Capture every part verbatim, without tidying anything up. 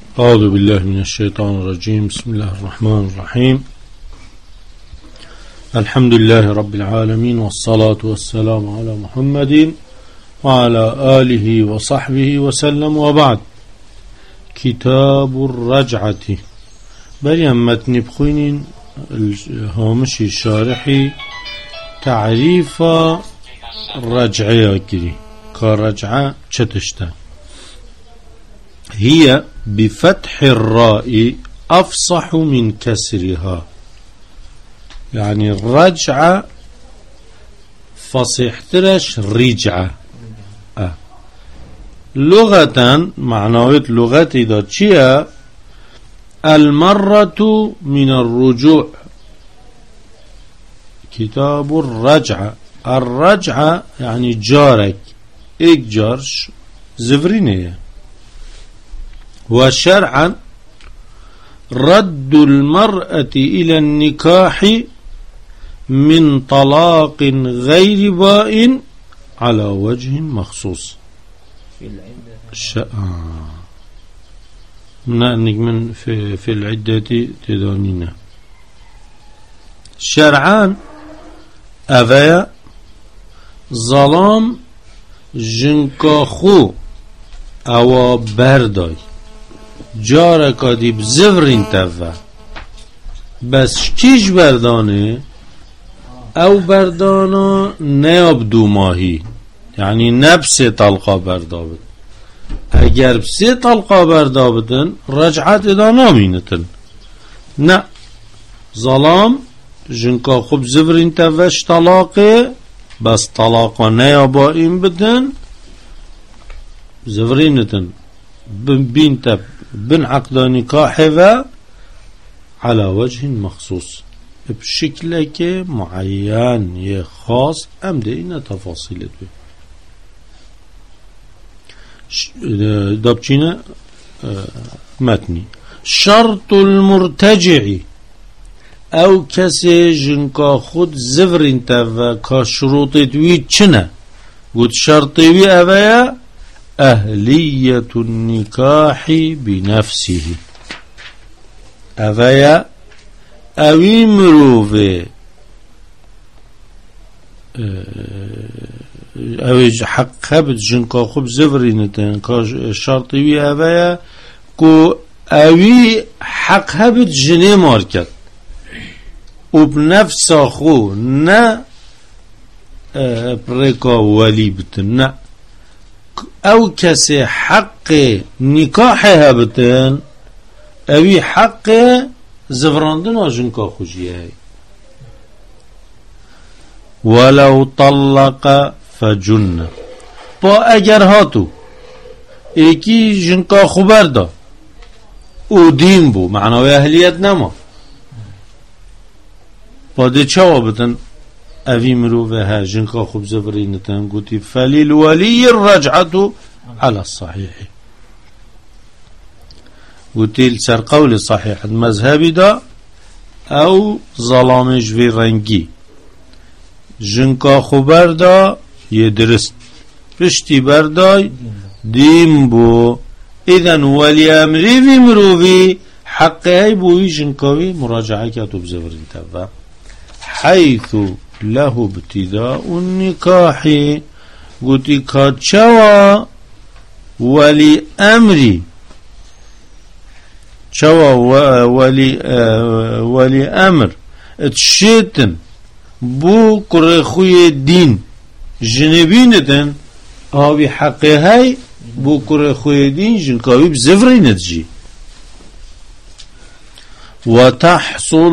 أعوذ بالله من الشيطان الرجيم. بسم الله الرحمن الرحيم. الحمد لله رب العالمين، والصلاة والسلام على محمد وعلى آله وصحبه وسلم، وبعد. كتاب الرجعة. بريم متن بخوين الهامشي الشارحي تعريف الرجعة كري كرجعة شتشتا. هي بفتح الراء أفصح من كسرها، يعني الرجعة فصيح ترش رجعة. أه. لغة معنوية لغة إذا تشيها المرة من الرجوع. كتاب الرجعة. الرجعة يعني جارك إيك جارش زفرينية. وشرعا رد المرأة إلى النكاح من طلاق غير بائن على وجه مخصوص. في العدة من في, في العدة تدانينا شرعا أفيا ظلام جنكاخو أو برداي جارك دي بزفرين تفا بس كيش بردانه او بردانا نياب دو ماهي، يعني نبسي طلقا بردابت. اگر بسي طلقا بردابتن رجعت ادا نامينتن. نا ظلام جنكا خوب زفرين تفاش طلاقه بس طلاقا نيابا این بدن زفرينتن بين تب بن عقد نكاحه على وجه مخصوص بشكل معين خاص. ام دينا تفاصيل دو دابچينا متني. شرط المرتجع او كسي جنكا خود زفر انتفا كشروط دوي چنا قد شرطي اويا أهلية النكاح بنفسه. أفيا أوي مروفي أوي حق خبت جنكا خب زفرينتين كشرطي أفيا كو أوي حق خبت جني ماركت وبنفس أخو نا بريكا ولي بتنا او كسي حق نكاحها بتن اوي حق زفراندن وجنكا خوشيه. ولو طلق فجن با اگر هاتو ايكي جنكا خبر دا او دين بو معنوي اهليت نما با دي چاوا بتن أبي مروفها جنكا خب زفرينتان قلت فللولي الرجعة على الصحيح. قلت لسر قول الصحيح المذهبي دا أو ظلامش في رنجي جنكا خبر دا يدرست پشتی برداي ديمبو. إذن ولي أمري في مروفي حقه بوي جنكاوي مراجعة كاتب زفرينتان حيث له ابتداء النكاح. قلت كاتشوا ولي أمري شوا ولي آه ولي أمر تشيتن بو كرخوي الدين جنبينتن هاوي حقي هاي بو كرخوي الدين جنكاوي بزفرين تجي. وتحصل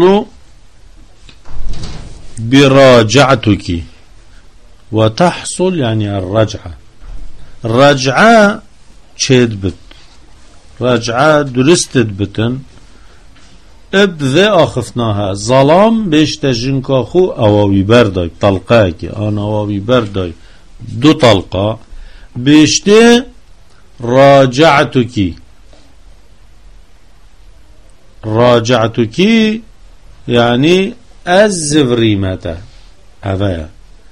براجعتك. وتحصل يعني الرجعة. الرجعة شيد بت رجعة درستت بتن ابذي اخفناها ظلام بيشتا جنكاخو اواوي برداي طلقاك انا اواوي برداي دو طلقة بيشتا راجعتك. راجعتك يعني الزفريمة هذا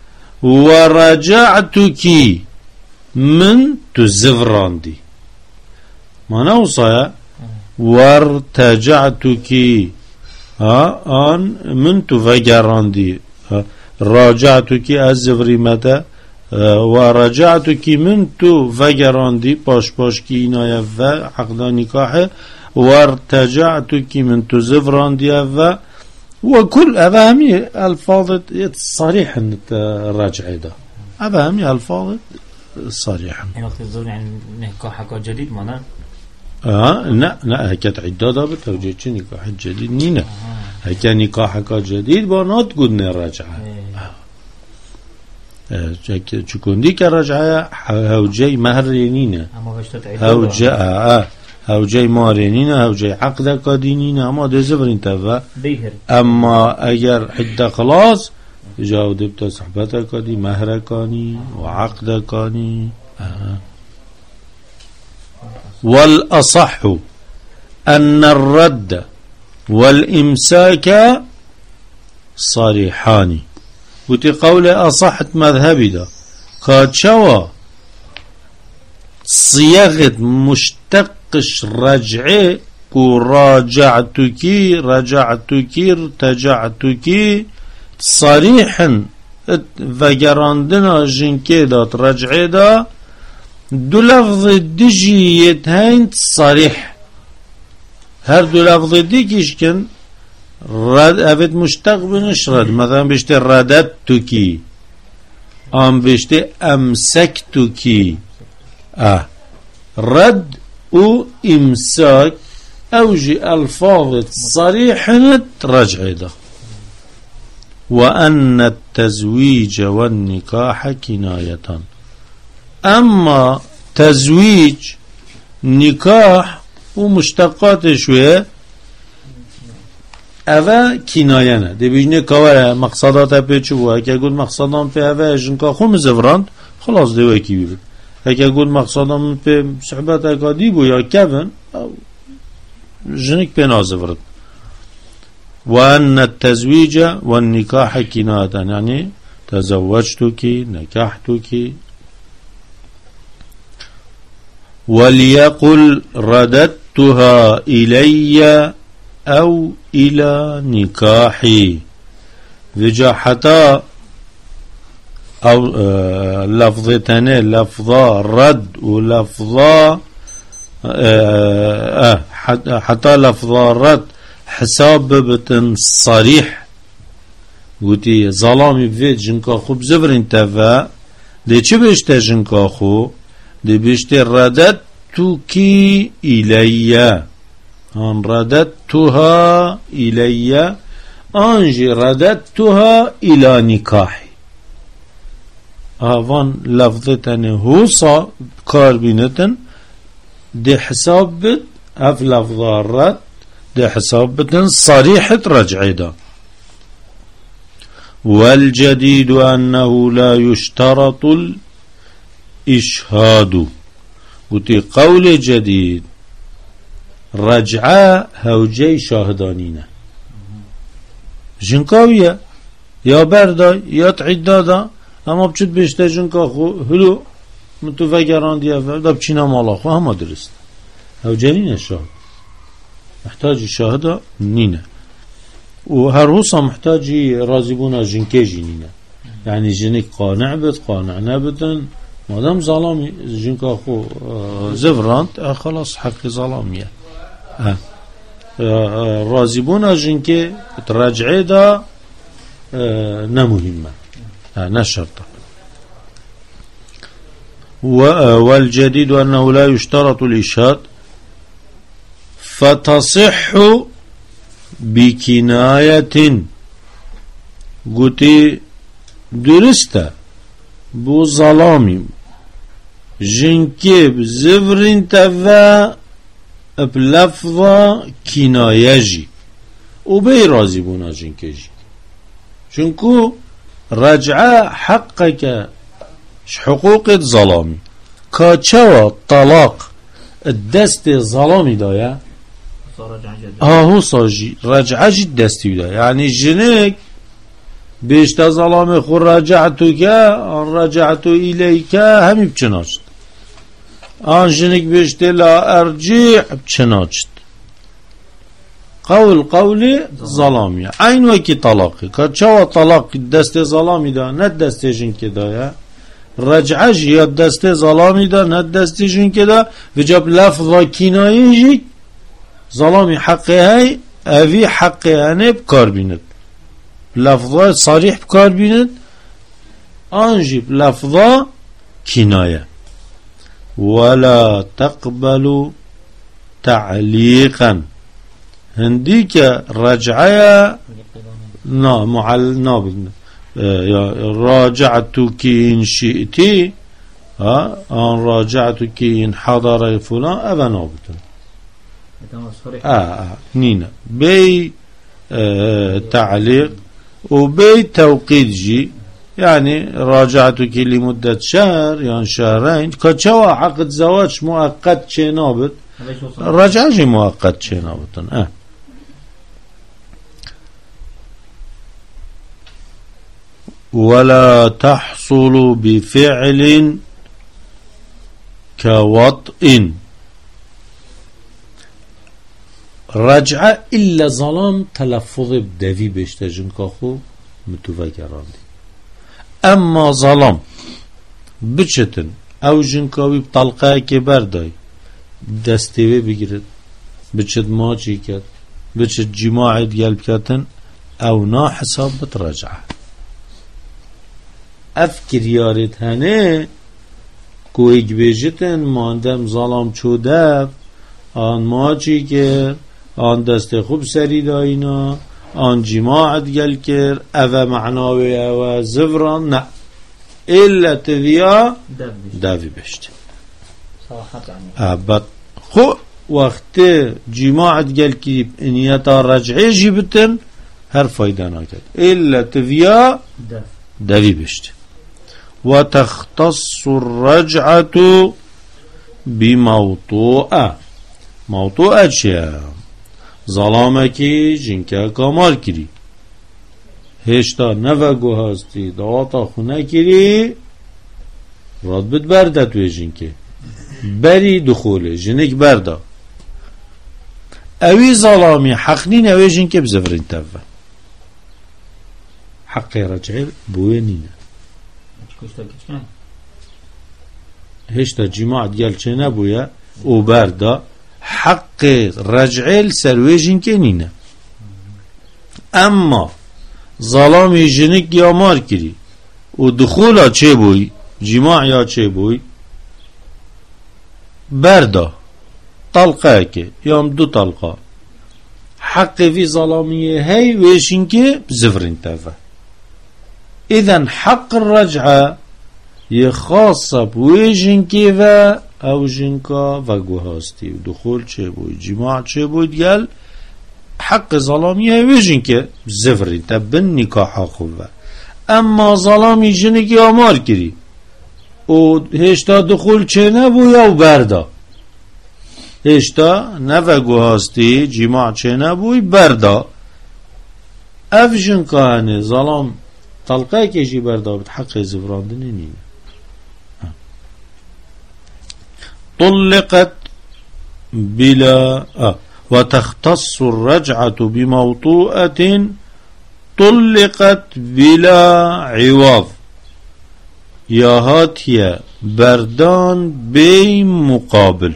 ورجعتك من تزفراندي ما نوصى وارتجعتك ها آن من تفجراندي راجعتك الزفري متى ورجعتك من تفجراندي باش باش كي إنايا و عقدا نكاحه وارتجعتك من تزفراندي و وكل هذا همي الفاظ صريحا الرجعه ده هذا همي الفاظ صريحا يعني وقت الزور يعني نكاحك جديد مانا اه لا لا هكذا عدة بتوجيه نكاح جديد نينا هكذا نكاحك جديد بنات قلنا الرجعه تكون ديك الرجعه هوجي مهر نينا هوجي اه هوجي مارينينا هوجي عقد كادينينا اما ده زبرين تفا اما اگر حد خلاص جاود بتا صحبتك كادي مهر كاني وعقد كاني آه. والأصح أن الرد والإمساك صريحان وتي قول أصحت مذهبي ده كاتشوا صياغة مشتقش رجعي كو راجعتك رجعتك ارتجعتك صريحا فجراندنا جنكي دات رجعي دا دو لفظ دجي يتهين صريح هر دو لفظ ديكيش كن رد افت مشتق بنش رد مثلا بيشتي رددتكي ام بيشتي امسكتكي اه رد و امساك اوجي الفاظ صريحا رجع ده وان التزويج والنكاح كناية اما تزويج نكاح ومشتقات شوية اوه كناية نه دي بيجنه كواره مقصدات بيچوه اكا قول مقصدان في اوه جنكا خو مزفراند خلاص دي وكي بيبن اكا قول مقصدان في صحبت اكا ديبو يا كفن جنك بينا زفرد وأن التزويج والنكاح كناية يعني تزوجتك نكحتك وليقل رددتها إلي أو إلى نكاحي وجا حتى أو آه لفظتان لفظا رد ولفظا آه آه حتى, حتى لفظا رد حساب بتن صريح قلتي ظلامي بفيت جنكا خو بزفر انتفا دي چه بشتا جنكا خو دي بشتا رددتك إلي ان رددتها إلي انجي رددتها إلى نكاحي هافان لفظتن هوصا كاربينتن دي حساب بت اف لفظ الرد دي حساب بتن صريحة رجعي دا والجديد أنه لا يشترط الإشهاد وتي قول جديد رجعة هوجي شاهدانين جنكاوية يا بردا يا تعدادا اما بچت بشتا جنكا خو هلو متفكران دي دا بچينا مالا خو هما درست هوجينين الشاهد محتاج الشاهدة نينا وهروسا محتاج رازبونا جنكيجي نينا يعني جنك قانع بد قانع نبدا مادام ظلامي جنك اخو زفرانت خلاص حق ظلامية اه رازبونا جنكي تراجعي دا اه نمهمة اه نشرطة والجديد أنه لا يشترط الإشهاد فتصح بكناية قلتي درسته بو ظلامي جنكيب زفرين تفا بلفظة كنايجي وبي رازي بونا جنكيجي شنكو رجع حقك حقوق ظلامي كاتشوا طلاق الدست ظلامي دايا اه هو صاجي رجعة جد دستي دا يعني جنك بيشتا ظلامي خو رجعتك رجعت إليك همي بچناجت آن جنك بيشتا لا أرجع بچناجت قول قول ظلامی این وکی طلاقی که چوا طلاق دست ظلامی دا نه دست جنکی دا یا رجعه یا دست ظلامی دا نه دست جنکی دا و جب لفظ کنایه جی ظلامی حقه های اوی حقه هنه بکار بیند لفظه صریح بکار بیند آنجیب لفظه کنایه ولا تقبلوا تعلیقا هندی که رجعه نا معل نابد راجعتو کی ان شئتی آن راجعتو کی ان حضر فلان اوه نابدن آه نينا بي آه تعليق وبي توقيت جي يعني راجعتك لمدة شهر يعني شهرين كتشوا عقد زواج مؤقت شي نابت رجع جي مؤقت شي نابت اه ولا تحصل بفعل كوطئ رجعه إلا ظلام تلفظ بدوی بشته جنکا خوب متوفکراندی اما ظلام بچتن او جنکاوی بطلقه که بردای دستیوی بگیرد بچت ماچی کد بچت جماعت گلب کتن او نا حساب بترجعه افکر یارت هنه کویگ بیجتن ماندم ظلام چودف آن ماچی کرد آن دست خوب سری داینا آن جماعت گل کر اوه معناوی اوه زفران نه ایلا تذیا دوی بشت ابد خو وقت جماعت گل کرد انیتا رجعه جی بتن هر فایده ناکد ایلا تذیا دوی بشت و تختص الرجعة بموطوعه موضوع چیه ظلامه کی جنکه کامال کری هشتا نوگو هستی دواتا خونه کری راد بد برده توی جنکه بری دخوله جنک برده اوی ظلامی حق نین اوی جنکه بزفرین تفه حق رجعه بوی نینه هشتا جماعت گل چه نبویه او برده حق رجعه سرویجین که نینه اما ظلامی جنک یا مار کری و دخولا چه بوی جماع یا چه بوی برده طلقه که یا دو طلقه حق فی ظلامیه هی ویشین که بزفرین تفه اذن حق الرجعه یخاصه بویجین که و او جنکا و گوهاستی و دخول چه بوی جماع چه بود گل حق ظلامی هاوی جنکه زفری تبن نکاحا خوبه اما ظلامی جنکی آمار کری و هشتا دخول چه نبوی او برده هشتا نو گوهاستی جماع چه نبوی برده اف جنکا هنه ظلام طلقه کشی برده بید حق زفراندنه نینه طلقت بلا آه. وتختص الرجعة بموطوءة طلقت بلا عوض يا هاتيا بردان بي مقابل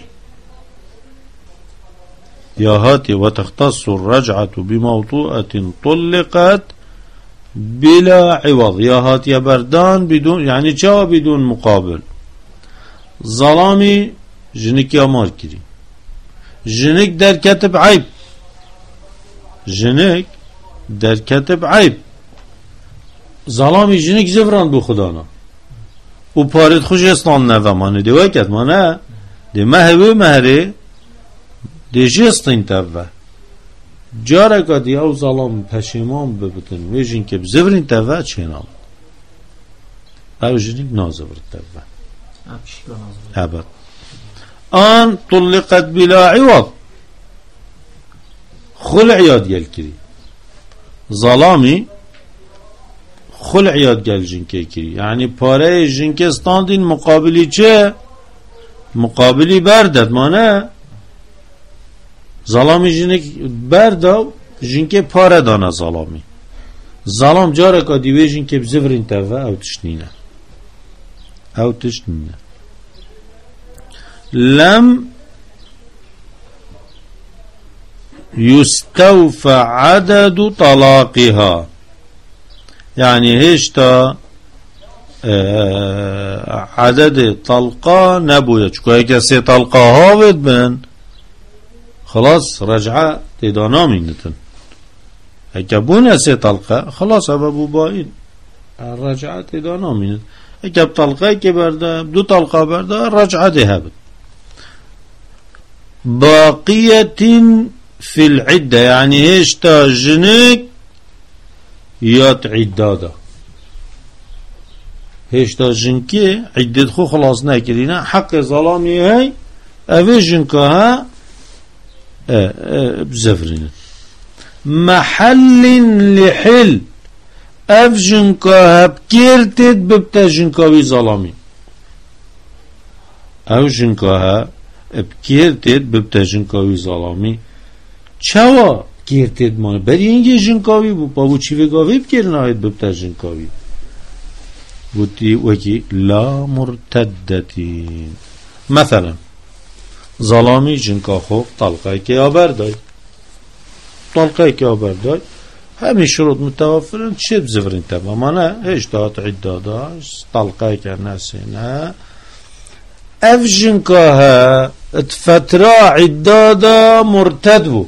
يا هاتي وتختص الرجعة بموطوءة طلقت بلا عوض يا هاتيا بردان بدون يعني جا بدون مقابل ظلامي جنك يا مار كري جنك در كتب عيب جنك در كتب عيب ظلامي جنك زفران بو خدانا و پارد خوش اسلام نوه مانه دیوه کت مانه دی مهوه مهره دی جستین تبه جاره که دی او ظلام پشیمان ببتن و جنك بزفرین تبه چه نام او جنك نازفر تبه ابد آن طلقت بلا عوض خلع یاد گل کری ظلامی خلع یاد گل جنکه کری یعنی پاره جنکه استاندین مقابلی چه مقابلی بردد مانه ظلامی جنک بردا جنکه پاره دانه ظلامی ظلام جاره که دیوی جنکه بزفرین تفا او تشنینه او تشنینه لم يستوفى عدد طلاقها يعني هشتا عدد طلقة نبوية شكو هيك سي طلقة هاوت بن خلاص رجعة تدانا منتن هيك بونا سي طلقة خلاص أبو باين الرجعة تدانا منتن هيك بطلقة كبردا بدو طلقة بردا رجعة دهبت باقية في العدة يعني هشتا جنك يات عدادا هشتا جنكي عدد خو خلاص ناكرينا حق ظلامي هاي اوه جنكها بزفرين محل لحل اف جنكها بكيرتد ببتا جنكاوي ظلامي او جنكها بكيرتد ببتا جنكاوي ظلامي چوا گرتید ما بری اینگه جنکاوی بو با بو چیوه گاوی بکر نهاید ببتا جنکاوی بودی وکی لا مرتدتین مثلا ظلامی جنکا خوب طلقه که آبر دای طلقه که آبر دای همین شروط متوفرن چه بزفرین تبا ما نه هیچ داد عداداش طلقه که نسینه اف جنکا ها اتفترا عدادا مرتد بو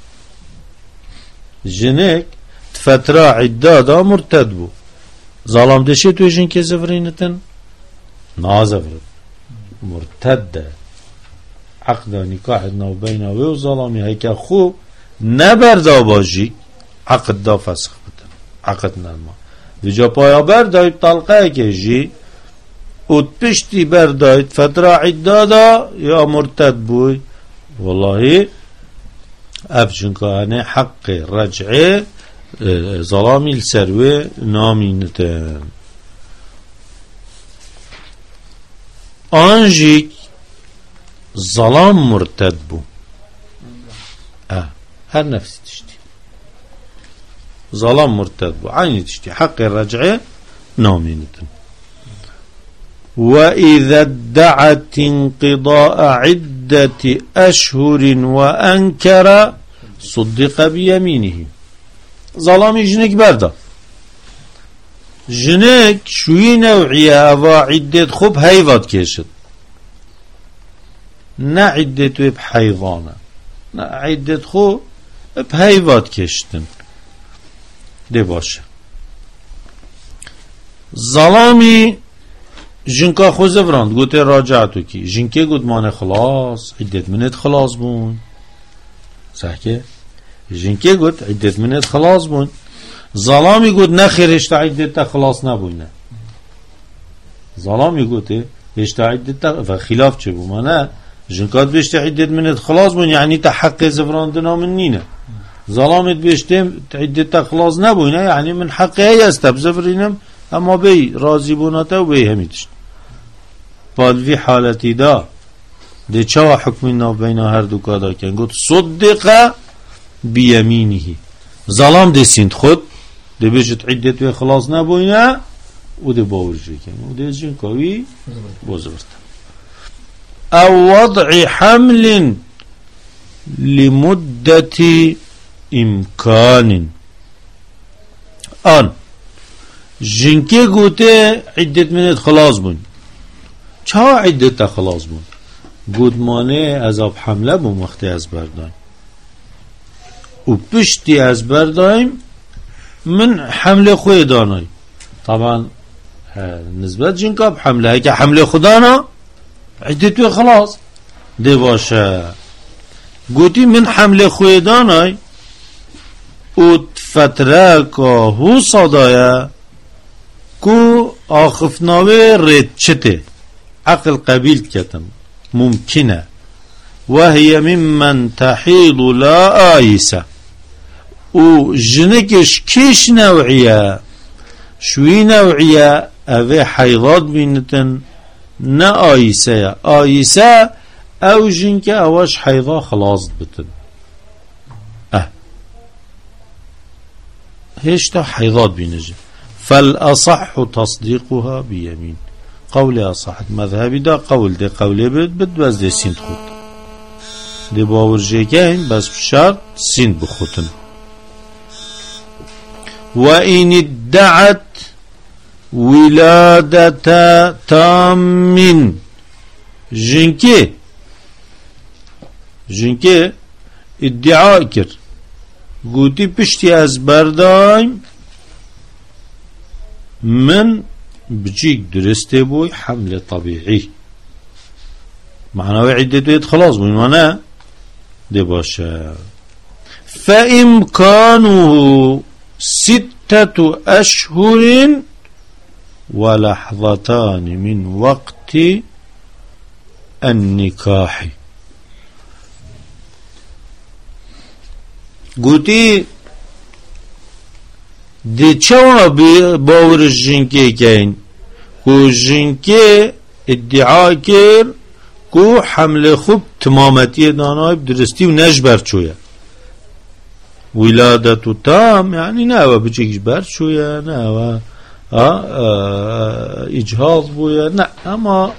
جنك تفترا عدادا مرتد بو ظلام دشي تو جن كي زفرينتن نازفر مرتد عقد نكاح نو بينه و ظلامي هيك خو نبردا باجي عقد دا فسخ بتن عقد نما وجا پایا بردای طلقه كيجي و پشتی بردای فترا عدادا يا مرتد بوي والله افجن كان حق رجعه ظلامي السروي نامينتن انجيك ظلام مرتد بو اه هر نفسي تشتي ظلام مرتد بو عيني تشتي حق الرجعه نامينتن وإذا ادعت انقضاء عدة أشهر وأنكر صدق بيمينه ظلامي جنك بردا جنك شوي نوعية أفا عدة خب هيفات كيشت نا عدة بحيضانة نا عدة خب بهيفات كيشتن دي باشا ظلامي جنكا خو زفراند قلت راجعتو كي جنكي قلت ماني خلاص عدت منت خلاص بون صحكي جنكي قلت عدت منت خلاص بون ظلامي قلت نخير اشتا عدت خلاص نبوينه ظلامي قلت اشتا عدت فخلاف چه بو مانا جنكات بيشتا عدت منت خلاص بون يعني تحق زفراندنا منينه ظلامت بيشتا عدت خلاص نبوينه يعني من حقه يستبزفرينم اما بي راضي بوناته و بي هميتشت بالفي حالتي دا دي چوا حكمنا بين هر دو كادا كن قلت صدق بيمينه ظلام دي سنت خود دي بيجت عدت و خلاص نبوينه و دي باورجي كن و دي جن كوي بوزبرت او وضع حمل لمدة امكان ان جنكي قوتي عدة منت خلاص بون چه عدة خلاص بون قود مانه عذاب حمله بون وقتی از بردایم و پشتی از بردایم من حمله خوی دانای طبعا نسبت جنكا بحمله که حمله خدانا عدة خلاص دي باشه قوتي من حمله خوی دانای و فتره که هو صدایا کو آخفناوه رد چته عقل قبيل كتم ممكنة وهي ممن تحيض لا آيسة و جنكش كيش نوعية شوي نوعية اوه حيضات بينتن نا آيسة آيسة او جنك اواش حيضا خلاص بتن هشتا حيضات بينجي فالأصح تصديقها بيمين قول أصح مذهبي دا قول دي قولي بد بد بس دي سين خود دي باور جيكين بس بشرط سين بخوتن وإن ادعت ولادة تام جنكي جنكي ادعاء كر قوتي بشتي از بردايم من بجيك درستي بوي حمل طبيعي معناه عدة خلاص بوي معناه دي باشا فإمكانه ستة أشهر ولحظتان من وقت النكاح قوتي دي چوا باور الجنكي كين كو جنكي ادعاء كير كو حمل خوب تمامتي داناي بدرستي ونجبر شوية ولادة تام يعني ناوى بجيك جبر شوية ناوى اجهاض بويا نا اما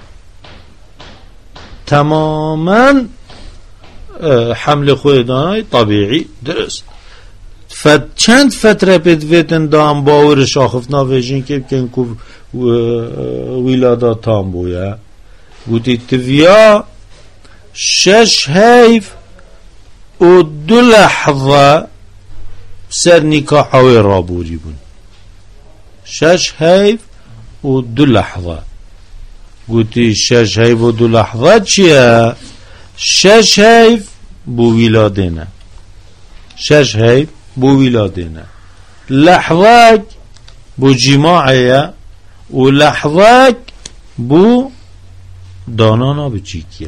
تماما حمل خوی دانای طبیعی درست فت چند فتره بدویتن دام باورش آخفنا ویجین که بکن که ویلادا تام بویا گوتی تویا شش هیف و دو لحظه سر نکاح هاوی رابوری بون شش هیف و دو لحظه گوتی شش هیف و دو لحظه چیه؟ شش هیف بو ویلادینه شش هیف بو ویلادینه لحظه بو جماعیه و لحظه بو دانانا بچیکیه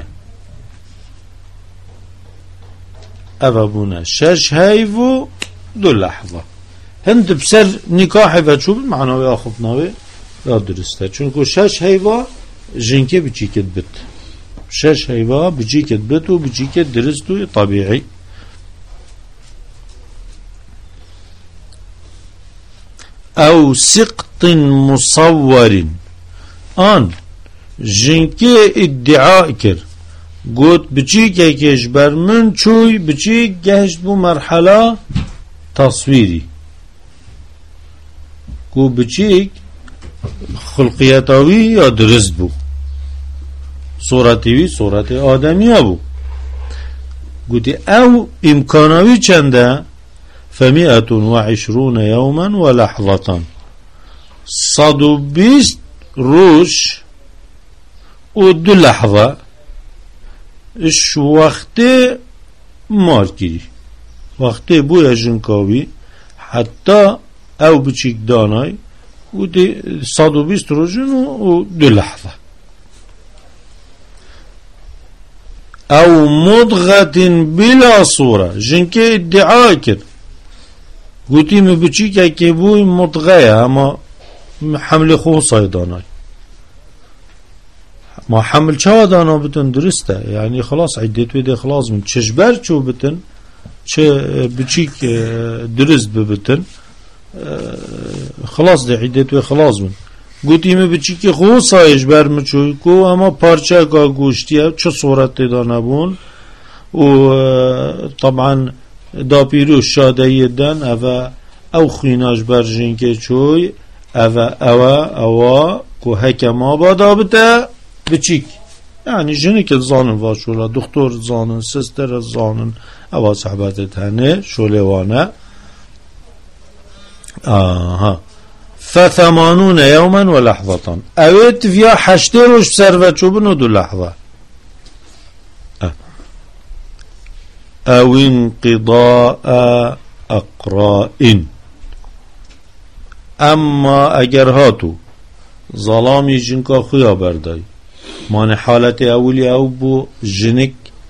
اوه بونه شش هیف و دو لحظه هند بسر نکاح و چوب معناوی آخفناوی یا درسته چونکو شش هیفا جنکه بچیکت بد شش هيفا بجيك بتو بجيك درستو طبيعي او سقط مصور ان جنكي ادعاء كر قوت بجيك كيشبر من شوي بجيك جهشت بو مرحلة تصويري قو بجيك خلقياتاوي يا درست بو صورتیوی صورت آدمی ها بو گوتی او امکاناوی چنده فمیئت و عشرون یوما و لحظتان صد و بیست روش و دو لحظه اش وقت مار کری وقت بوی جنکاوی حتی او بچیک دانای گوتی صد و بیست روشن و دو لحظه او مضغة بلا صورة جنكي ادعاء كر قوتي مبچيكا كيبوي مضغة اما حمل خو صيداناي ما حمل چه دانا بتن درسته يعني خلاص عدت ويدي خلاص من چشبر چو بتن چه بچيك درست ببتن خلاص دي عدت وي خلاص من گوتی می بچی که خو سایش برمچوی کو اما پارچه کا گوشتیه چه صورت دانه بون و طبعا دا پیروش شاده یدن او او خیناش برجین که چوی او او او کو حکما بادا بده بچیک یعنی جنی که زانن واشولا دکتر زانن سستر زانن او صحبت تنه شولوانه آها فثمانون يوما ولحظة اويت فيها حشتروش بسرفة شوبن ودو لحظة أه. او انقضاء اقراء اما اگر هاتو ظلامی جنکا خویا بردای مان حالت اولی او بو جنک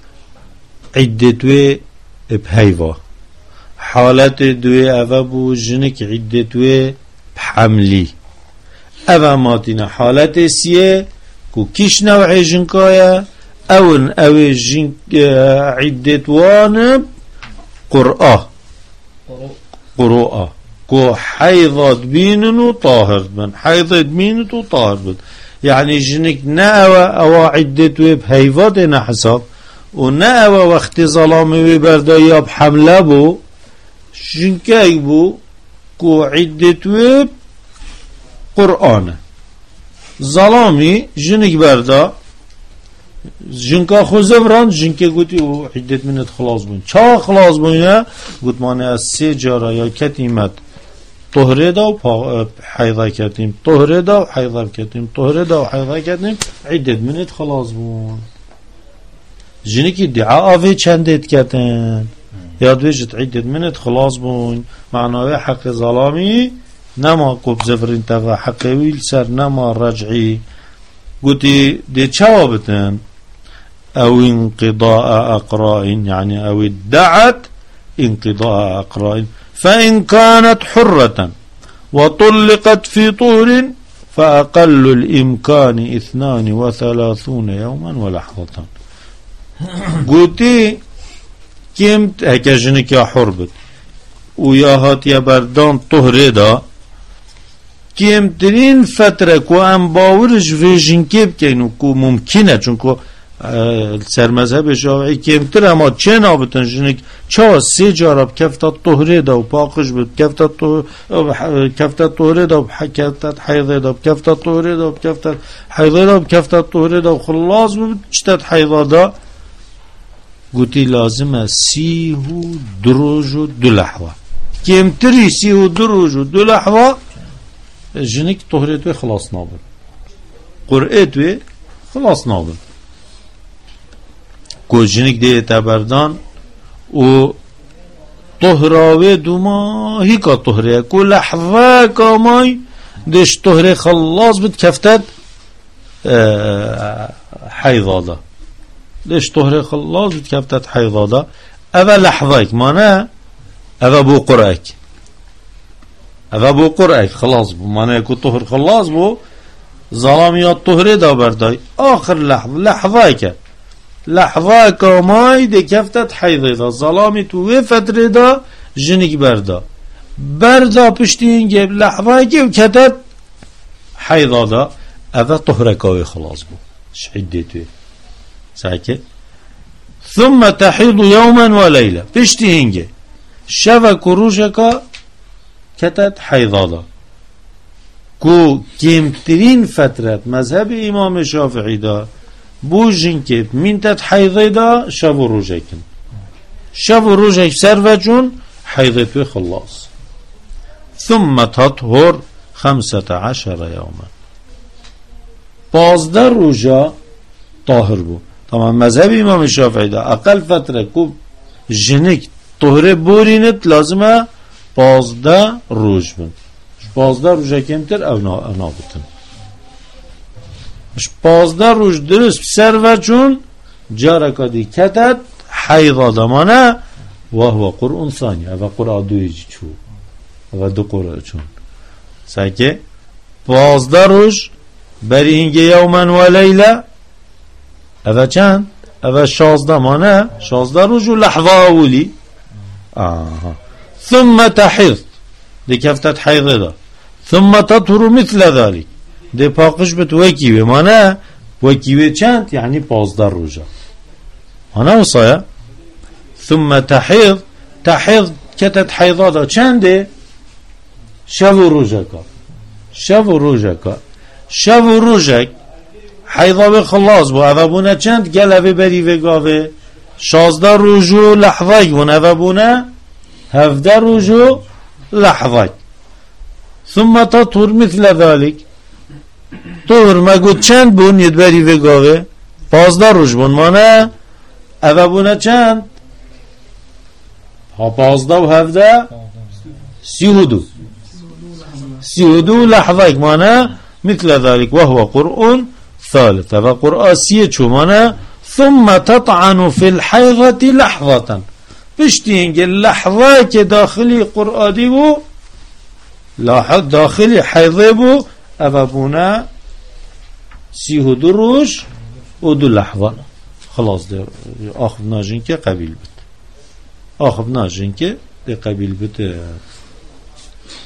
عدتوی بهیوا حالت دوی او بو جنک عدتوی حملی او ماتینا حالت سیه کو کش نوع جنکایا اون او جنک عدت وانب قرآ قرآ كو حيضات بينن طاهر بن حيضات بينت وطاهر بن يعني جنك ناوى أو عدة بهيفات نحسب وناوى وقت ظلامي ببردايا بحمله بو جنكاي بو كو عدة قرآن ظلامي جنك بردا جنكا خوزبران جنكا قوتي او عدة منت خلاص بون چا خلاص بون يا قوت مانه از سه جارا یا کتیمت طهره دا و حیضه کتیم طهره دا و حیضه کتیم طهره دا و حیضه کتیم عدة منت خلاص بون جنكي دعاء في چندت کتن یاد وجد عدة منت خلاص بون معناه حق ظلامي نما قب زفرين تفا حق ويل سر نما رجعي قوتي دي چوابتن او انقضاء اقراء يعني او ادعت انقضاء اقراء فان كانت حرة وطلقت في طهر فاقل الامكان اثنان وثلاثون يوما ولحظة قوتي كمت هكا جنك يا حربت ويا هات يا بردان طهر دا كمترين فترة كو ام باورج في جنكي بكينو كو ممكنة چونكو سر مذهب شافعی کمتر اما چه نابتن جنک چه سه جارب کفتت طهره دا و پاقش بود کفتت کفتت طهره دا و کفتت حیضه دا و کفتت طهره دا و کفتت حیضه دا و کفتت طهره دا و خلاص بود چتت حیضه دا گوتی لازمه سی و دروج و دو لحظه کمتری سی و دروج و دو لحظه جنک طهره توی خلاص نابد قرئه توی خلاص نابد کو جنک دیه تبردان و طهراوه دوما هی که طهره کو لحظه کامای دش طهره خلاص بد کفتت حیضاده دش طهره خلاص بد کفتت حیضاده اوه لحظه اک مانه اوه بو قرأک اوه بو قرأک خلاص بو مانه کو طهر خلاص بو ظلامیات طهره دا بردای آخر لحظه لحظه اکه لحظه کامای ده کفتت حیضه دا ظلامی توی فتره دا جنگ بردا بردا پشتی اینگه لحظه که کتت حیضه دا اوه طهره کاوی خلاص بو شعده توی ساکه ثم تحیض یوما و لیله پشتی اینگه شوک و روشکا کتت حیضه دا کو کمترین فترت مذهب امام شافعی دا بوجن که منتت حیضه دا شب و روزکن شب و روزک سروجون حیضه توی خلاص ثم تطهر خمسة عشر یوما پازده روزا طاهر بو طبعا مذهب امام شافعی دا اقل فتره کو جنک طهره بورینت لازمه پازده روز بن پازده روزا کمتر او نابتن پازده روز درست سر چون جارکا دی کتت حیضا دمانه و هو قرآن ثانی و قرآن دوی چو و دو قرآن چون ساکه پازده روز بری هنگه یومن و لیله او چند؟ او شازده مانه شازده روز و لحظه اولی آها ثم تحیض دی کفتت حیضه دا ثم تطهر مثل ذلك ده پاقش بت وکیوه مانه وکیوه چند یعنی پازده روزه مانه وصایا ثم تحیض تحیض کتت حیضه دا چنده شب و روزه که شب و روزه که شب و روزه حیضه به خلاص بو اوه بونه چند گلوه بری وگاوه شازده روزو لحظه بونه اوه بونه هفده روزو لحظه ثم تطهر مثل ذلك طهر ما گود چند بون یدبری وگاوه پازده روز بون مانه اوه بونه چند ها پازده و هفده سی و دو سی و دو لحظه مانه مثل ذلك وهو قرآن ثالث اوه قرآن سیه چو مانه ثم تطعن في الحيضة لحظة پشتی اینگه لحظه که داخلی قرآنی بو داخلی حیضه بو اوه بونه سی و دو روز و دو لحظه خلاص ده آخر ناجین که قبیل بید آخر ناجین که ده قبیل بید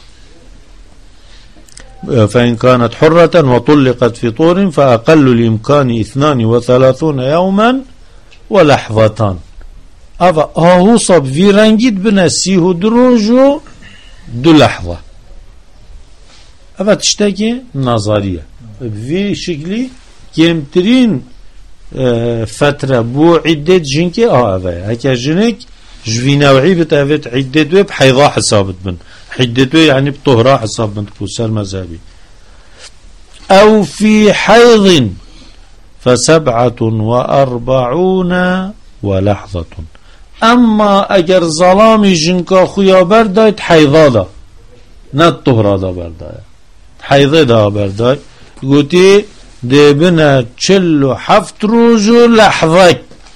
فإن كانت حرة وطلقت في طور فأقل الإمكان اثنان وثلاثون يوما ولحظتان. أفا هو صب في رنجيد بنسيه دروجو دو لحظة. أفا تشتكي نظرية في شكلي كمترين فترة بو عدة جنكي اه أفا هكا جنك جوي نوعي بتأفت عدة ويب حيضا حسابت بن عدة يعني بطهرة حساب بن كوسر مذهبي. أو في حيض فسبعة وأربعون ولحظة. أما أجر ظلامي جنكا خويا بردايت حيضا دا نت طهرة دا بردايت حيضا دا بردايت قلتي دي بنا تشلو حفت روجو لحظة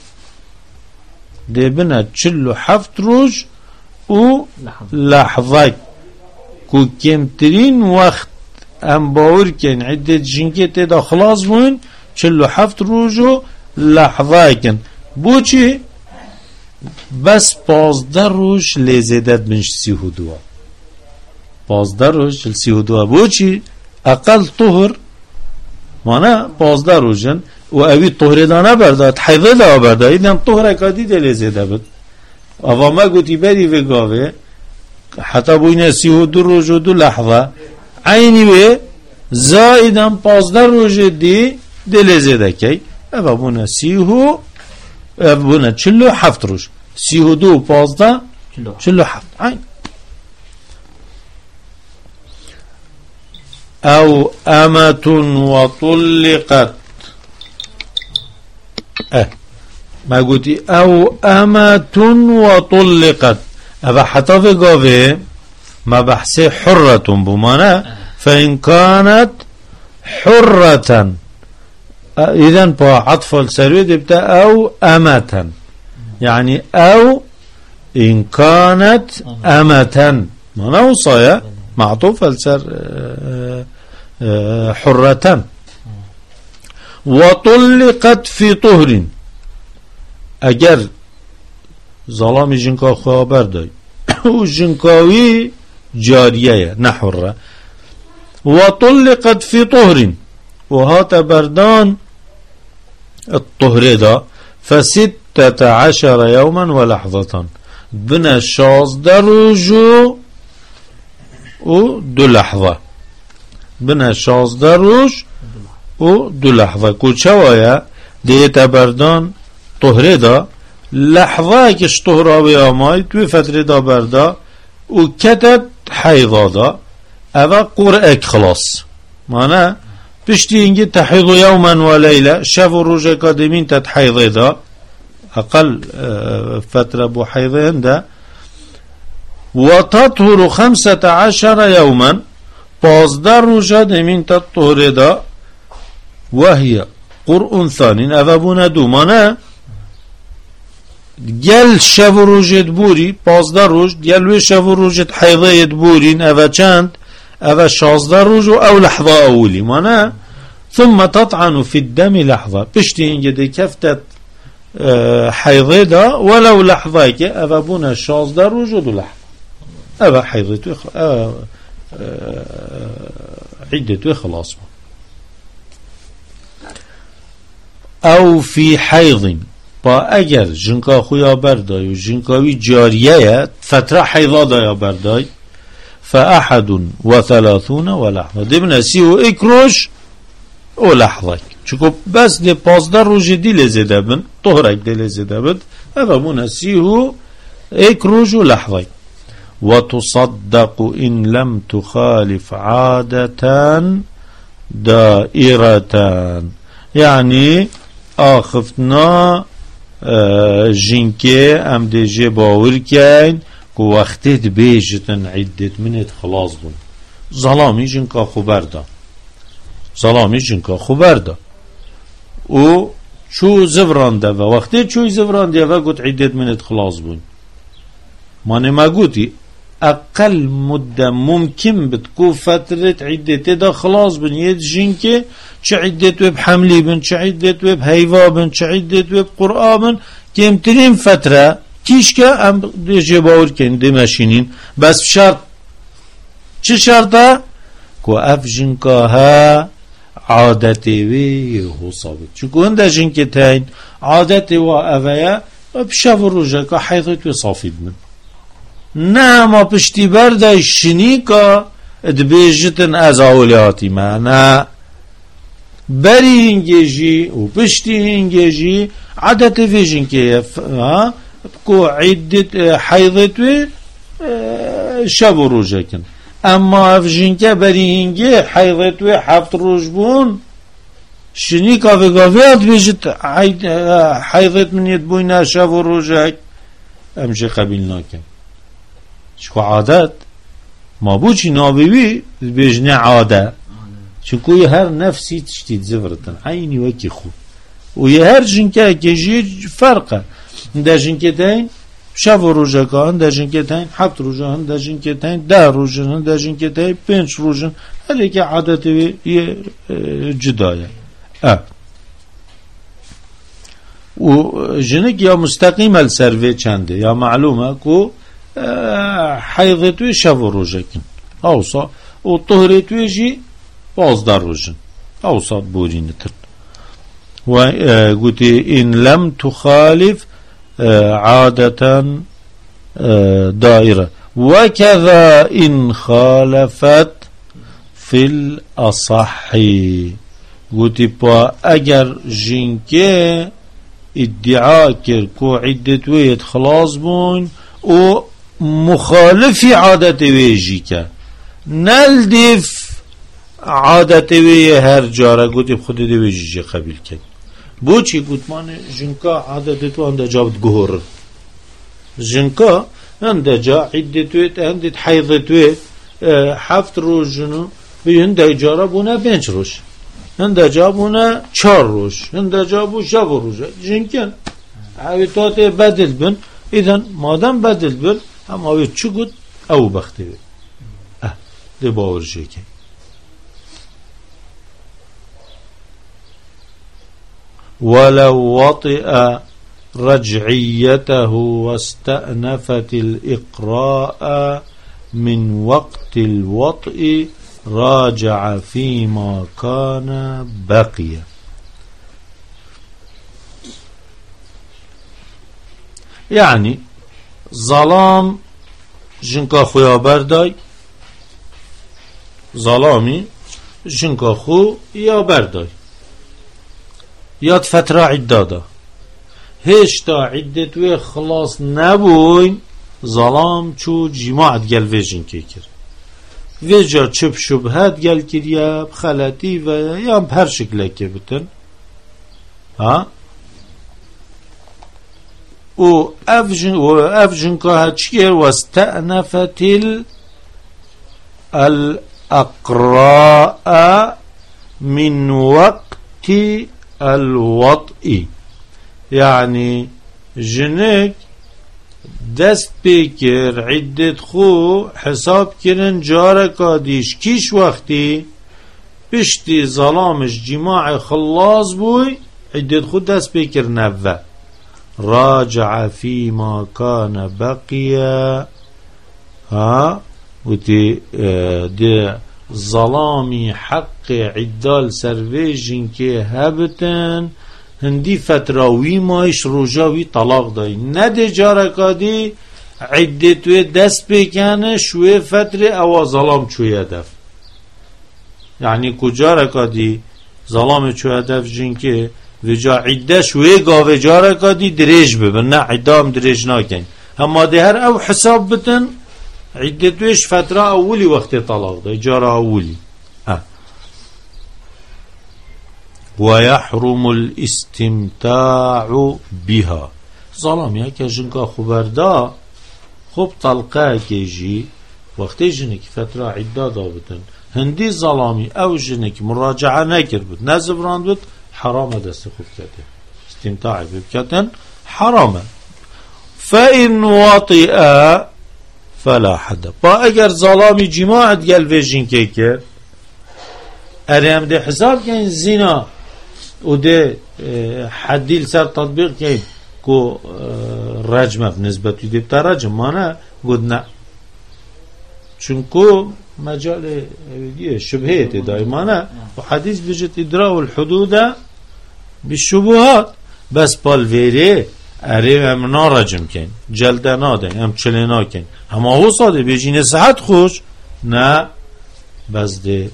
دي بنا تشلو حفت روج و لحظة كو كمترين وقت ام باور كن عدة جنكي تدا خلاص بوين تشلو حفت روجو لحظة كن بوچي بس پازده روش لزیدت بنش سی و دو پازده روش سی و دو بوچی اقل طهر مانا پازده روشن و اوی طهر دانه برداد حیضه دا برداد ایدن طهر اکادی ده لزیده بود اوا ما گوتی بری و گاوه حتی بوینه سی و دو روش و دو لحظه عینی به زایدن پازده روش دی ده لزیده کی اوا بونه سی و بونه چلو هفت روش سی و دو پازده چلو هفت عین. او امت و طلقت اه ما قلتي او امت و طلقت او حتى في قوة ما بحثي حرة بمعنى فإن كانت حرة إذن با عطف السروي دبتا أو أمة يعني أو إن كانت أمة ما نوصايا معطوف السر حرة وطلقت في طهر أجر ظلام جنكا خبر داي وجنكاوي جارية نحرة وطلقت في طهر وهات بردان الطهر دا فستة عشر يوما ولحظة بنا شاز دروجو و دو لحظة بنا شاز دروج و دو لحظة كل شوايا ديت بردان طهر دا لحظة كش طهرا بياماي توي فترة دا بردا و كتت حيضا دا اوه قرأك خلاص معنى بشتي انجي تحيض يوما وليلة شافوا روجة قادمين تتحيض دا أقل فترة بو حيضين دا وتطهر خمسة عشر يوما بازدر روجة دمين تطهر دا وهي قرء ثاني أفابونا دو مانا جل شافوا روجة بوري بازدر روج جلوي شافوا روجة حيضية بورين أفا چند أفا شازدر روجو أو لحظة أولي مانا ثم تطعن في الدم لحظة بشتي انجي دي كفتت حيضي دا ولو لحظة كي أفا بونا شازدر روجو دو لحظة أفا حيضي عدة خلاص أو في حيض با اگر جنكا خويا برداي و جنكاوي جارية فترة حيضا دا يا برداي فأحد وثلاثون ولحظة دي من سيو اكروش او لحظة چوكو بس دي پازدر روجي دي لزيده بن طهرك دي لزيده بن افا من سيو اكروش و لحظة وتصدق إن لم تخالف عادة دائرة يعني آخفتنا جنكي ام دي جي باور كاين كو وقتت بيجتن عدت منت خلاص بون ظلامي جنكا خبر دا ظلامي جنكا خبر دا و شو زفران دا و وقتت شو زفران دا و قد عدت منت خلاص بون ماني ما قوتي اقل مدة ممكن بتكون فترة عدت دا خلاص بن يد جنكي چه عدت وب حملي بن چه عدت وب هيوا بن چه عدت وب قرآن بن كمترين فترة كيشكا ام دي جباور كن دي ماشينين بس شرط چه شرطه كو اف جنكاها عادتي وي هو صابت شكو هنده جنكتين عادتي وافيا بشاف الرجاكا حيثت وصافد من نعم بشتي برده الشنيكا دبيجتن از اولياتي معنا بري هنجيجي وبشتي هنجيجي عادتي في جنكيف ها كو عدة حيضت شاب روجكن اما افجنكا بري هنجي حيضت حفت روجبون شنيكا في قافيات بيجت حيضت من يدبوينا شاب روجك امشي قبيلناك شكو عادات ما بوشي نابيوي بيجنا عادة شكو هر نفسي تشتي تزفرتن عيني وكي خو ويهر جنكا كيجي فرقه هنده جنكتين شاف روجكا هنده جنكتين حبت روجا هنده جنكتين ده روجن هنده جنكتين بنش روجن هذيك عادتي جداية اه وجنك يا مستقيمة السيرفي چنده يا معلومة كو اه حيضتوي شاف روجكين اوصا وطهرتوي جي بازدار روجن اوصا بورين تر وقلت إن لم تخالف عادة دائرة وكذا إن خالفت في الأصح قلت با أجر جنكي ادعاء كر كو عدة ويد خلاص بون و مخالف عادة ويجيك نلدف عادة وي هر جارة قلت بخود دي ويجي قبيل كن بوچی گوتمان جنکا عادت تو هنده جابت گهور جنکا هنده جا عدتویت هنده حیضتویت هفت روز جنو بی هنده اجاره بونه پنج روز هنده جا بونه چار روز هنده جا بو شب روز جنکن عویتات بدل بن ایدن مادم بدل بن هم آوید چو گود او بخته بید اه ده باور جیکن ولو وطئ رجعيته واستأنفت الإقراء من وقت الوطئ راجع فيما كان بقي يعني ظلام جنكا خويا برداي ظلامي جنكا خو يا برداي یاد فتره عداده هشتا عدت و خلاص نبوین ظلام چو جماعت گل ویجن که کرد ویجا چپ شبهت گل کرد یا خلطی و یا هر شکل که بتن ها و افجن و افجن که هچیر و استأنفت الاقراء من وقت الوطئ يعني جنك دست بكر عدة خو حساب كرن جاركا ديش كيش وقتي بشتي ظلامش جماع خلاص بوي عدة خو دست بكر نفا راجع فيما كان بقيا ها وتي دي ظلامي حق عدال سرويجين كي هبتن هندي فتراوي مايش رجاوي طلاق داي ندي جاركا دي عدتوه دست بكانه شوه فتره او ظلام چوه هدف يعني كو جاركا دي ظلام چوه هدف جين كي وجا عده شوه قاوه جاركا دي دريج ببن نا عده هم دريج ناكن اما دي هر او حساب بتن عدتوش فترة أولي وقت طلاق ده جارة أولي أه. ويحرم الاستمتاع بها ظلام يا كجنكا خبر دا خب طلقه كيجي وقت جنك فترة عدة دابتن هندي ظلامي أو جنك مراجعة نكر بت نزبران بت حرام دست خب كتن استمتاع بكتن حرام فإن وطئ فلا حد با اگر ظلامی جماعت گل ویجین که که ارهم ده حساب کن زنا و ده حدیل سر تطبیق کن که رجمه بنسبت ده بتا رجم مانه گود نه چونکو مجال شبهه دائمانه و حدیث بجد ادراء الحدود بالشبهات بس بالویره اره هم نارجم کن جلده ناده هم چلنا کن هم آهو ساده بجین صحت خوش نه بس ده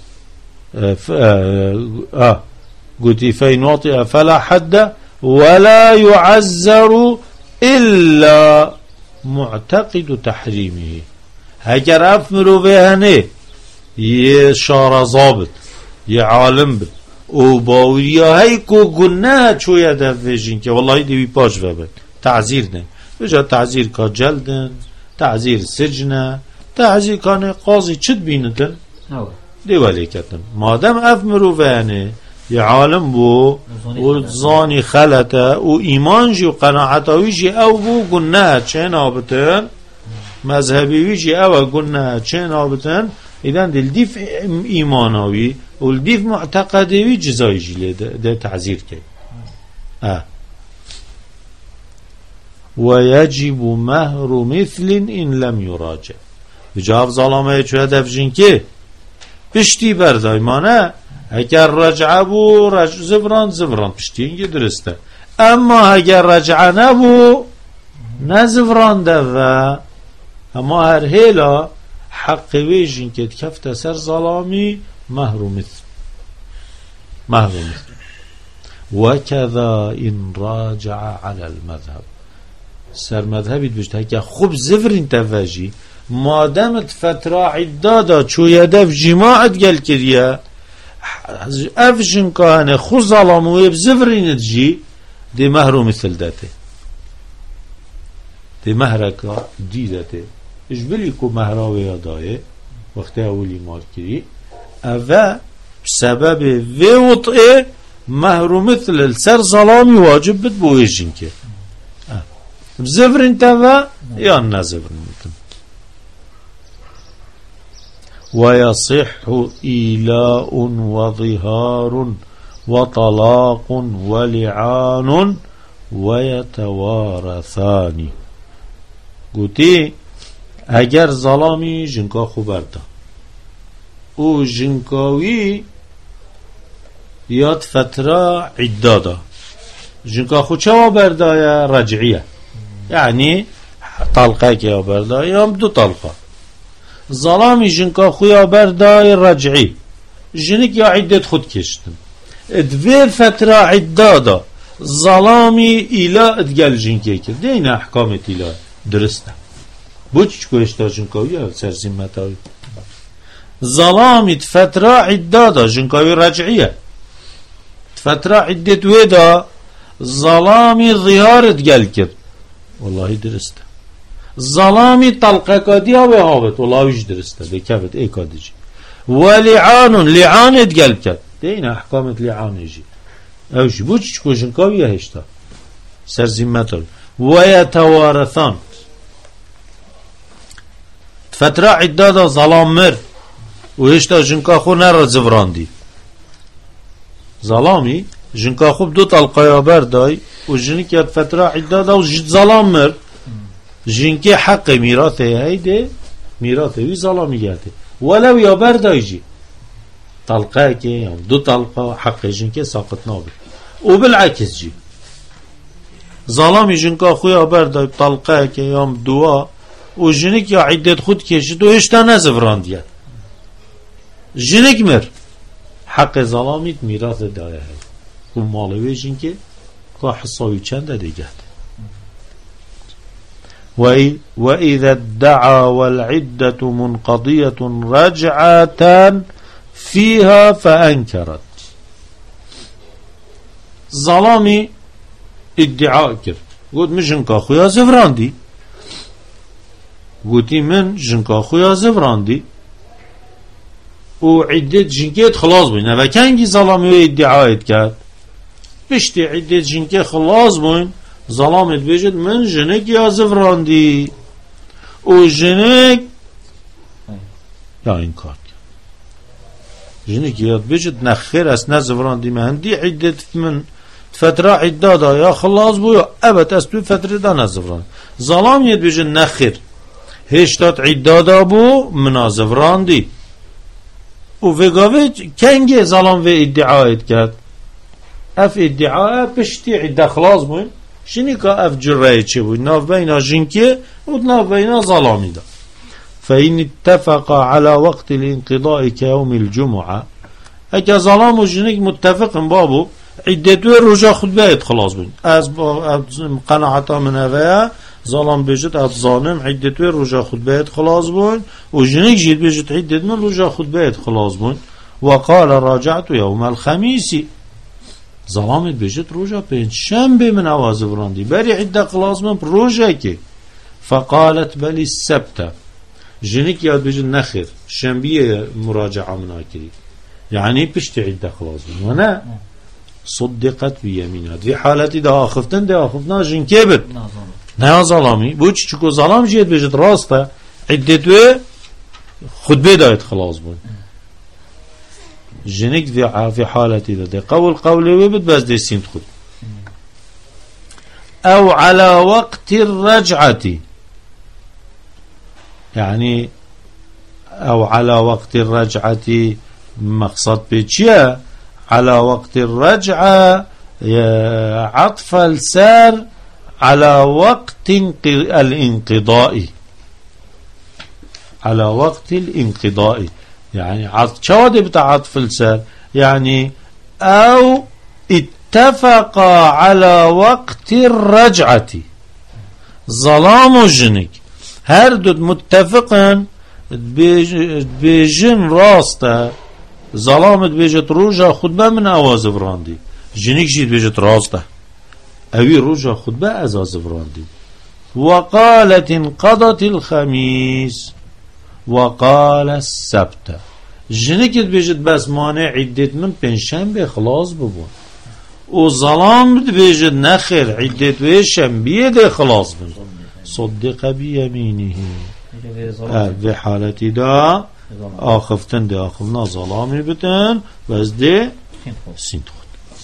قلت فإن وطئ فلا حد ولا يعذر إلا معتقد تحريمه اگر اف مروفه هنه یه شار ضابط یه عالم بد او باوری های کو گناه چویا دفجین که والله دیوی پاش ببد تعذیر دن بجا تعذیر کا جلدن تعذیر سجنه تعذیر کانه قاضی چد بیندن دیوالی کتن مادم اف مروفه هنه یه عالم بو و زانی خلطه و ایمان جی و قناعتاوی جی او بو گناه چه نابتن مذهبی ویجی او گناه چه نابتن ایدن دل دیف ایماناوی و دیف معتقدوی جزایی جی ده تعذیر که اه و یجب مهر مثل این لم یراجع بجاف ظلامه چه هدف جین که پشتی بردایمانه اگر رجعه بو رج... زبران زبران پشتی اینگه درسته اما اگر رجعه نبو نزبران ده اما هر هیلا حق ویجین که کفت سر ظلامی مهر مثل مهر مثل وكذا إن راجع على المذهب سر مذهبی بشته که خوب زفرین تفاجی مادامت فترة عدادا چو یدف جماعت گل کریه افشن کهانه خو ظلاموی بزفرین جی دی مهر مثل داته دی مهرکا دی داته اجبلی کو مهراوی یادایه وقتی اولی مال کری اوه بسبب وی وطئه مهر مثل السر ظلامی واجب بد بویجین که بزفرین توا یا نزفرین متن ويصح إيلاء وظهار وطلاق ولعان ويتوارثان گوتی اگر ظلامی جنکا خوبرده او جنکاوی یاد فتره عداده جنکا خود چه برده رجعیه یعنی طلقه که برده یا دو طلقه ظلامی جنکا خویا برده رجعی جنک یا عدت خود کشتن ادوی فتره عداده ظلامی ایلا ادگل جنکی کرد این احکامت ایلا درسته بوچ کوشتا جنکاوی ها سرزیمتاوی ظلامی فتره عداده جنکاوی رجعیه فتره عدت ویدا ظلامی ظهارت گل کرد والله درسته ظلامی طلقه کادی ها به هاوت والله ویش درسته بکفت ای کادی جی ولعانون لعانت گل کرد این احکامت لعانه جی اوشی بوچ چکو جنکاوی هشتا سرزیمتاوی ویتوارثان فتره عداده ظلام مر و هشتا جنکا خو نر زفراندی ظلامی جنکا خوب دو طلقه بردای و جنک یاد فتره عداده و ظلام مر جنکی حق میراثه هیده میراثه وی ظلامی گرده ولو یا بردای جی طلقه که دو طلقه حق جنکی ساقط نابه و بالعکس جی ظلامی جنکا خویا بردای طلقه که یام دوا و جنک یا عدت خود کشید و هشتا نزفراندید جنک مر حق ظلامیت میراث دایه هست و مالوی جنکی که حصاوی چنده دیگه وإذا ادعى والعدة منقضية رجعتان فيها فأنكرت ظلامي ادعاء كر قلت من جنكا خويا زفراندي قلتي من جنكا خويا زفراندي وعدة جنكيت خلاص بين فكانجي ظلامي ادعاء كر بشتي عدة جنكي خلاص بين ظلامت بجد من جنك يا زفراندي و جنك يا انكار جنك يا بجد نخير اس نزفراندي من دي عدة من فترة عدادا يا خلاص بو يا ابد اس دو فترة دا نزفراندي ظلام يد بجد نخير هشتات عدادا بو منازف راندي وفي كنجي ظلم في ادعاء كات اف ادعاء بشتي عدا خلاص بوين شنيكا اف جرأي چبو ناف بينا جنكي وناف بينا ظلامي دا فإن اتفق على وقت الانقضاء كيوم الجمعة اكا ظلام وجنك متفق بابو عدتو رجا خد بايد خلاص بوين از قناعتا من هفايا ظلام بيجت اتظالم عدتو رجا خد بايد خلاص بوين وجنك جيد بيجت عدت من رجا خد بايد خلاص بوين وقال راجعت يوم الخميس ظلامت بيجت رجا بين شنبه من اواز براندي بري عدة خلاص من رجا كي فقالت بل السبت جنك ياد بيجت نخر شنبيه مراجعة من اكري يعني بشتي عدة خلاص من وانا صدقت بيمينها في حالتي ده آخفتن ده آخفتنا جن كبت نه ظلامي بوچ چكو ظلام جيت بيجت راسته عدتو خد بدايت خلاص بون جنك في في حالتي ده قول قولي وبد بس دي سين خد او على وقت الرجعة يعني او على وقت الرجعة مقصد بيتشيا على وقت الرجعة عطف السار على وقت الانقضاء على وقت الانقضاء يعني عطف شو بتاع عطف السار يعني او اتفق على وقت الرجعة ظلام جنك هردد متفقا بجن راسته ظلامت بيجت روجا خطبه من اواز براندي جنيك جيت بيجت راسته اوي روجا خطبه ازاز براندي وقالت انقضت الخميس وقال السبت جنيك بيجت بس مانع عدت من بنشنبه خلاص ببون وظلامت بيجت نخر عدت بشنبه ده خلاص ببون صدق بيمينه في حالتي دا آخفتن ده آخفنا ظلامي بتن بس ده سين خود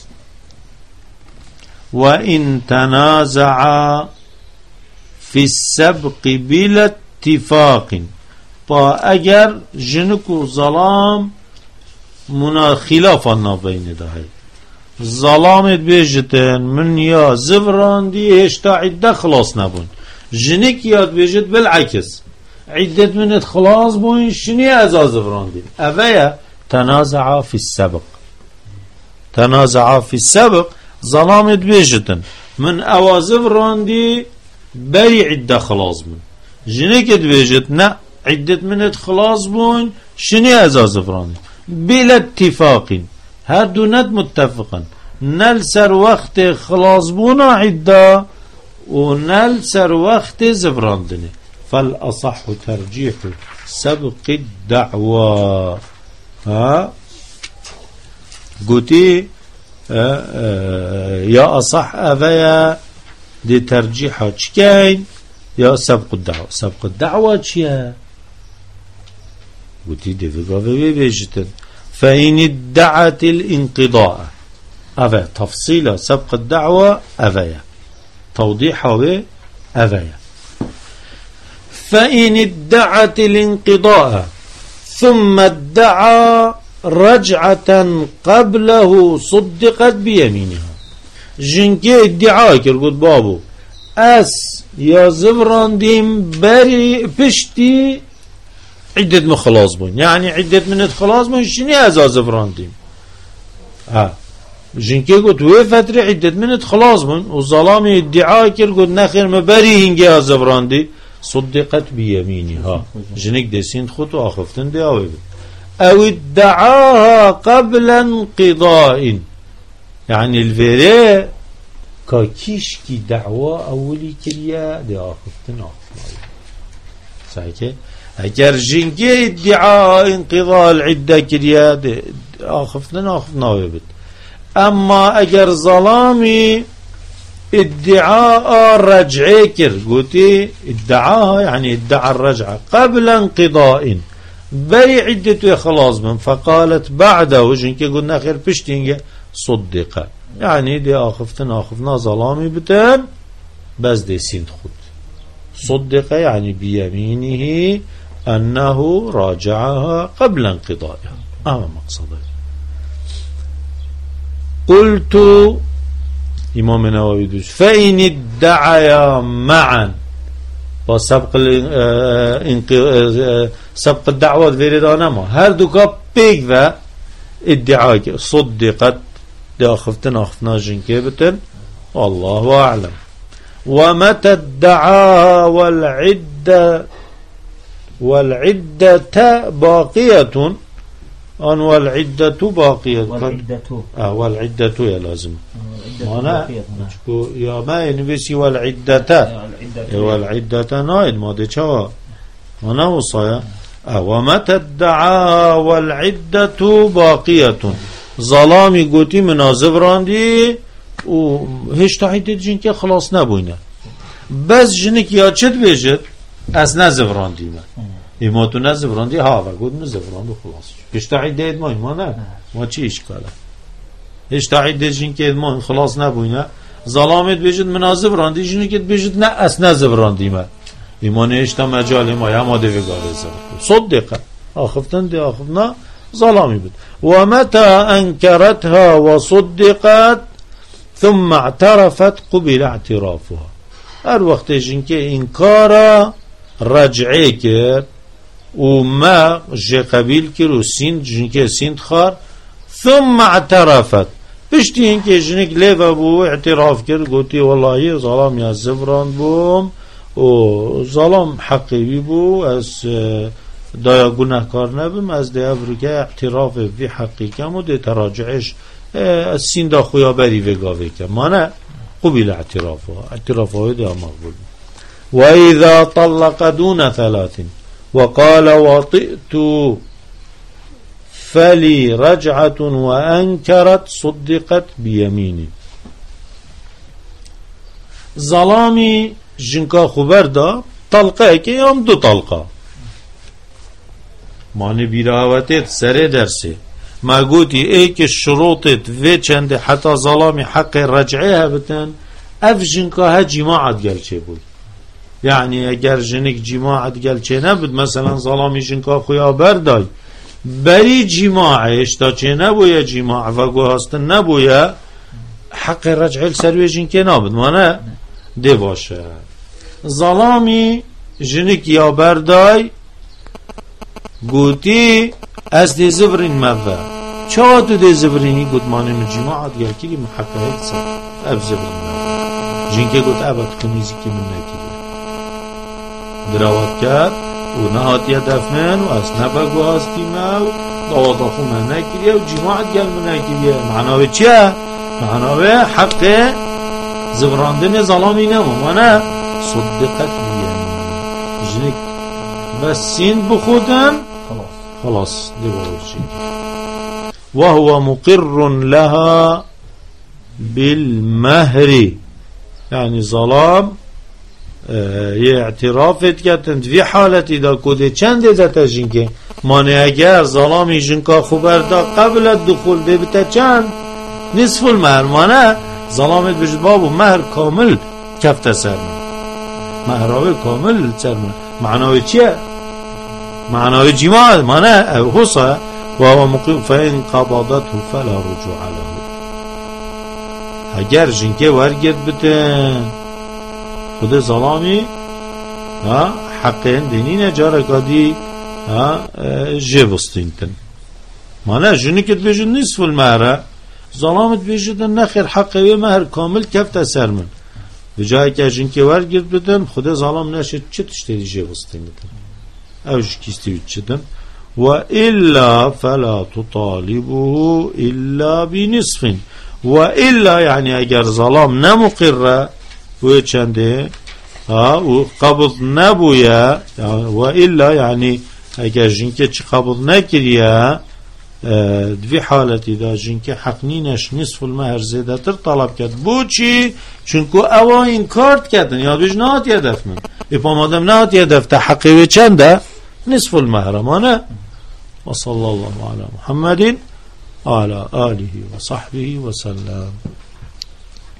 وإن تنازع في السبق بلا اتفاق با اگر جنكو ظلام منا خلافنا بين ده ظلامت بيجتن من يا زفران دي هشتا عدة خلاص نبون جنك ياد بيجت بالعكس عدة من خلاص بوين شني ازاز براندين اويا تنازع في السبق تنازع في السبق ظلامت بيجتن من اوازف راندي بري عدة خلاص بوين جنكت بيجتنا عدة من خلاص بوين شني ازاز براندين بلا اتفاق هادو ند متفقا نلسر وقت خلاص بونا عدة ونلسر وقت زفراندني فالأصح ترجيح سبق الدعوة ها قلتي يا أصح أفيا دي ترجيحها تشكين يا سبق الدعوة سبق الدعوة تشيا قلتي دي في بيجتن فإن ادعت الانقضاء أفيا تفصيل سبق الدعوة أفيا توضيحها أفيا فإن ادعت الانقضاء ثم ادعى رجعة قبله صدقت بيمينها جنكي ادعاء كرقود بابو اس يا زفران ديم بري بشتي عدة مخلاص بون يعني عدة من خلاص بون شني ازا زفران ديم ها جنكي قلت وي فترة عدة من خلاص بون وظلامي ادعاء كرقود نخير مبري هنجي ازفران دي صدقت بيمينها جنك دي سين خطو اخفتن دي اوي او ادعاها قبل انقضاء يعني الفيري كاكيش كي دعوة اولي كريا دي اخفتن اخفتن صحيح اگر جنكي ادعاء انقضاء العدة كريا دي اخفتن اخفتن اوي اما اگر ظلامي ادعاء رجعي كر قلتي ادعاها يعني ادعى الرجعة قبل انقضاء بري عدته خلاص من فقالت بعده وجنكي قلنا خير بشتينجا صدق يعني دي آخفتنا آخفنا ظلامي بتن بس دي سين خد صدق يعني بيمينه أنه راجعها قبل انقضائها. أما مقصده. قلت إمام النووي دوش فإن ادعيا معا وسبق سبق الدعوات فيردانا ما هر دوكا بيك و ادعاء صدقت داخفتن أخفنا جنكبتن والله أعلم. ومتى ادعى والعدة والعدة باقية أن والعدة باقية والعدة آه والعدة يا لازم أنا يا ما ينبسي والعدة والعدة نايد ما دي شوا أنا وصايا آه ومتى ادعى والعدة باقية ظلامي قوتي منازب راندي و هیچ تعهد جنك خلاص نبوينه بس جنك يا چت بيجت از نزفراندي ما اما تو نزفراندي ها و قد نزفراند و خلاص هیچ تعهد ما ما نه ما چی اشكاله هیچ تعهد جنك ما خلاص نبوينه ظلامت بيجت منازب راندي جنك بيجت نه از نزفراندي ما اما نهشتا مجال ما يا ما دي غارزه صدقه اخفتن دي اخفنا ظلامي بد. ومتى انكرتها وصدقت ثم اعترفت قبل اعترافها هر وقت جنكي انكارا رجعي كر وما جي قبيل كر وسين جنكي سين خار ثم اعترفت بشتي انكي جنك ليفا بو اعتراف كر قلتي والله ظلام يا زفران بوم وظلام حقيبي بو از دايا گناه کار نبم از دي افريكا اعتراف في حقيقة و دي تراجعش السين دا خويا بري وقاوه که مانا قبل اعترافها اعترافها دا مقبول. وإذا طلق دون ثلاث وقال وطئت فلي رجعة وأنكرت صدقت بيميني ظلامي جنكا خبر دا طلقه که يوم دو طلقه ماني براوتت سره درسه ما قوتي ايك الشروطت في چند حتى ظلامي حق رجعيها بتن اف جنكا ها جماعت قل چه بود يعني اگر جنك جماعت قل چه نبود مثلا ظلامي جنكا خويا برداي بري جماعش تا چه نبويا جماع و گوهستن نبويا حق رجعي لسروي جنكا نبود مانا دي باشه ظلامي جنك يا برداي قوتي از دي زبرين مفا چا تو دي زبريني قد ماني من جماعت قال كلي محققه سر اب زبرين مفا جنكي قد ابد خميزي كي من نكيده دراوات كات و نهات يدفن و از نفا قوازتي ماو دوات اخو من نكيده و جماعت قال من نكيده معناوه چه؟ معناوه حق زبراندن ظلامي نمو مانا صدقت بيامين جنك بس سين بخودن خلاص دي بورشي وهو مقر لها بالمهر يعني ظلام اه اعترافت كتن في حالتي دا كده چند دتا جنكي ماني اگر ظلامي جنكا خبر دا قبل الدخول دي بتا چند نصف المهر مانا ظلامت بجد بابو مهر كامل كفت سرمن مهراوي كامل سرمن معناوي چيه معناوي جماع معناه هوصا وهو مقيم فإن قبضته فلا رجوع له اگر جنكي ورگرد بتن خود ظلامي ها حقين دينين جاركا دي ها جيبستينتن معناه جنكت بيجد نصف المهر ظلامت بيجد النخير حقه مهر كامل كفت سرمن بجای که جنكي ورگرد بتن خود ظلام نشد چه تشتري جيبستينتن اوش كيستي وچدن وإلا فلا تطالبه إلا بنصف وإلا يعني اگر ظلام نمقر وچنده ها وقبض نبويا وإلا يعني اگر جنكي چه قبض نكريا في حالتي دا جنكي حق نينش نصف المهر زيادة تر طلب كد بوچي چونكو اوا انكارت كدن يا بيج نهات يدف من اپا مادم نهات يدف تحقي وچنده نصف المهر مانا وصلى الله على محمد وعلى آله وصحبه وسلم.